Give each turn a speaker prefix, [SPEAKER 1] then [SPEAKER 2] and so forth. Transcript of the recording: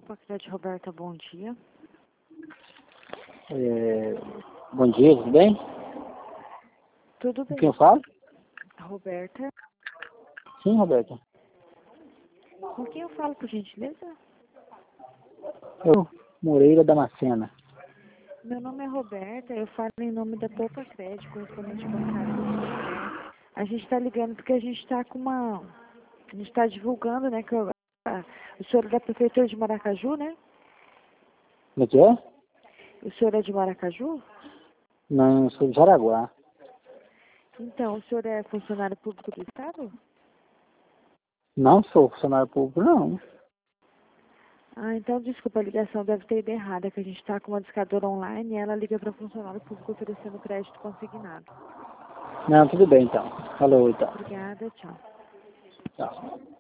[SPEAKER 1] Opa, Clédia Roberta, bom dia.
[SPEAKER 2] Bom dia, tudo bem?
[SPEAKER 1] Tudo
[SPEAKER 2] Com
[SPEAKER 1] bem.
[SPEAKER 2] quem eu falo?
[SPEAKER 1] Roberta.
[SPEAKER 2] Sim, Roberta.
[SPEAKER 1] Com quem eu falo, por gentileza?
[SPEAKER 2] Eu, Moreira Damascena.
[SPEAKER 1] Meu nome é Roberta, eu falo em nome da Poupa Crédito, correspondente bancário do Santander. A gente está ligando porque a gente está com uma... A gente está divulgando, né, que o senhor é da Prefeitura de Maracaju, né?
[SPEAKER 2] Como é que é?
[SPEAKER 1] O senhor é de Maracaju?
[SPEAKER 2] Não, eu sou de Jaraguá.
[SPEAKER 1] Então, o senhor é funcionário público do Estado?
[SPEAKER 2] Não sou funcionário público, não.
[SPEAKER 1] Ah, então desculpa, a ligação deve ter ido errada, que a gente está com uma discadora online e ela liga para funcionário público oferecendo crédito consignado.
[SPEAKER 2] Não, tudo bem então. Falou então.
[SPEAKER 1] Obrigada, tchau.
[SPEAKER 2] Tchau.